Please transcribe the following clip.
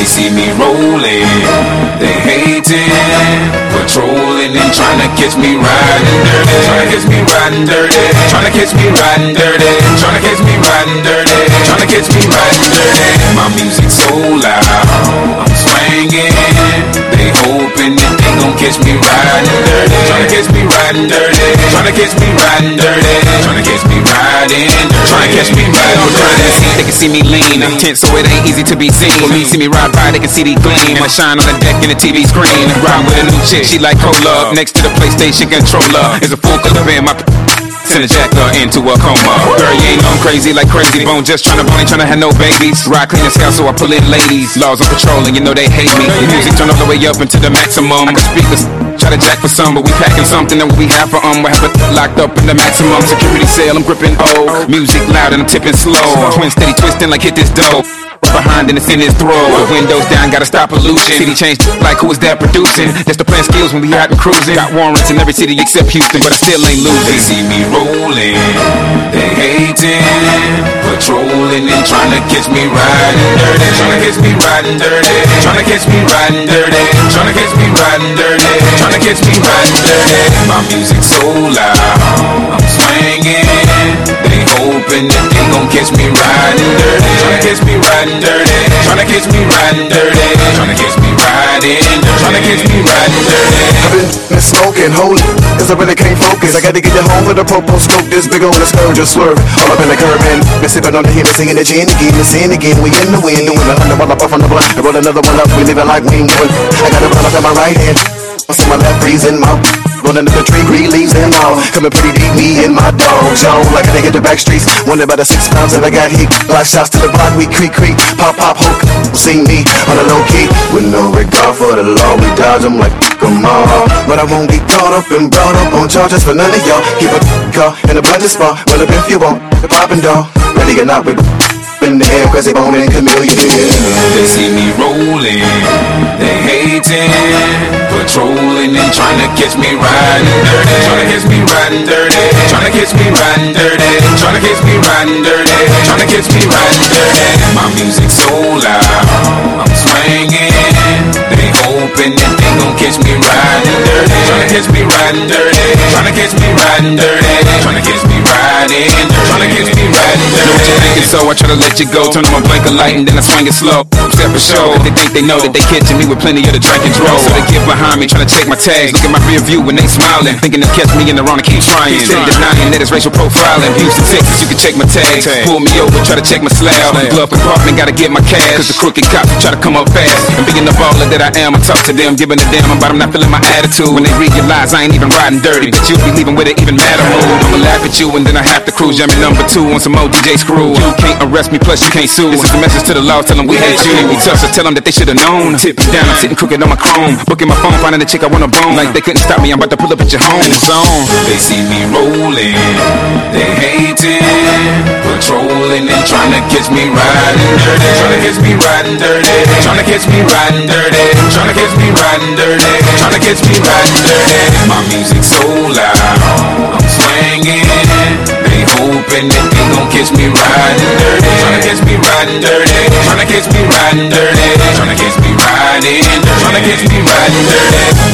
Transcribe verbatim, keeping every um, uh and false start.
They see me rolling, they hating, patrolling and trying to catch me riding dirty. Trying to catch me riding dirty. Trying to catch me riding dirty. Trying to catch me riding dirty. Trying to catch me riding dirty. My music's so loud, I'm swinging. They hoping that they gon' catch me riding dirty. Trying to catch me riding dirty. Trying to catch me riding dirty. Trying to catch me riding dirty. Trying to catch me riding dirty. They can see me lean, I'm tense so it ain't easy to be seen. When me see me ride by, they can see the gleam. I shine on the deck in the T V screen. Ride with a new chick, she like cola. Next to the PlayStation controller is a full clip in my send a jacker into a coma. Girl, you ain't on crazy like Crazy Bone. Just tryna bone, ain't tryna have no babies. Ride clean and scout, so I pull in ladies. Laws on patrol, and you know they hate me. The music turn all the way up into the maximum. I can speak this, try to jack for some, but we packing something that we have for um. We have it locked up in the maximum security cell. I'm gripping O. Music loud and I'm tipping slow. Twin steady twisting like hit this dough. Behind and it's in his throat. Windows down, gotta stop pollution. City changed like who is that producing? That's the plan skills when we out and cruising. Got warrants in every city except Houston, but I still ain't losing. They see me rolling, they hating, patrolling and trying to catch me riding dirty. Trying to catch me riding dirty. Trying to catch me riding dirty. Trying to catch me riding dirty. Trying to catch me riding dirty. My music's so loud, I'm swinging. They hoping that they gon' catch me riding dirty. Trying to catch me riding dirty. Tryna catch me riding dirty. Tryna catch me riding dirty. Tryna catch me riding dirty. I've been smoking holy, cause I really can't focus. I gotta get you home with a popo smoke. This big old scourge just swerve all up in the curb and been sipping on the hit, singing the gin again, the sin again. We in the wind, doing a hundred while I puff on the blunt and roll another one up. We living like we ain't giving. I got a blunt up in my right hand, I see my left freezing mouth. Rolling up the tree, green leaves and all. Coming pretty deep, me and my dog zone. Like a nigga the back streets. Wonder about the six pounds that I got heat. Block shots to the block, we creak, creak. Pop, pop, hook. See me on the low key. With no regard for the law, we dodge them like come on. But I won't get caught up and brought up on charges for none of y'all. Keep a car in a blended spot. Well, if you want, the poppin' dog. Ready or not, we in the air, cause they bone and chameleon. They see me rolling, they hating, patrolling and trying to catch me riding dirty. Trying to catch me riding dirty. Trying to catch me riding dirty. Trying to catch me riding dirty. Trying to catch me riding dirty. My music's so loud, I'm swinging. They hoping that they gon' catch me riding dirty. Trying to catch me riding dirty. Trying to catch me riding dirty. Trying to catch me riding dirty. Trying to catch me riding dirty. Know what you're thinking, so I try to let you go. Turn on my blinker light and then I swing it slow. Step for show, they think they know that they catching me with plenty of the track and draw. So they get behind me, trying to check my tags. Look at my rear view when they smiling, thinking they'll catch me in the wrong and keep trying. Steady denying that it's racial profiling. Houston, Texas, you can check my tags. Pull me over, try to check my slab. Glove compartment, gotta get my cash. Cause the crooked cops try to come up fast. And being the baller that I am, I talk to them, giving a damn about them not feeling my attitude. When they realize I ain't even riding dirty, but you be leaving with it even madder mood. I'ma laugh at you and then I have to cruise. Jamming number two on some old D J screw. You can't arrest me, plus you can't sue. This is the message to the law, tell them we hate you. We tough, so tell them that they should've known. Tip me down, I'm sitting crooked on my chrome. Booking my phone, finding a chick I wanna bone. Like they couldn't stop me, I'm about to pull up at your home zone. They see me rolling, they hating, patrolling and trying to catch me riding dirty. Trying to catch me riding dirty. Trying to catch me riding dirty. Trying to catch me riding dirty. Trying to catch me riding dirty. My music's so loud, I'm swinging. They hoping that they gon' catch me riding dirty. Trying to catch me riding dirty. Trying to catch me riding dirty. Trying to catch me riding dirty. Trying to catch me riding dirty.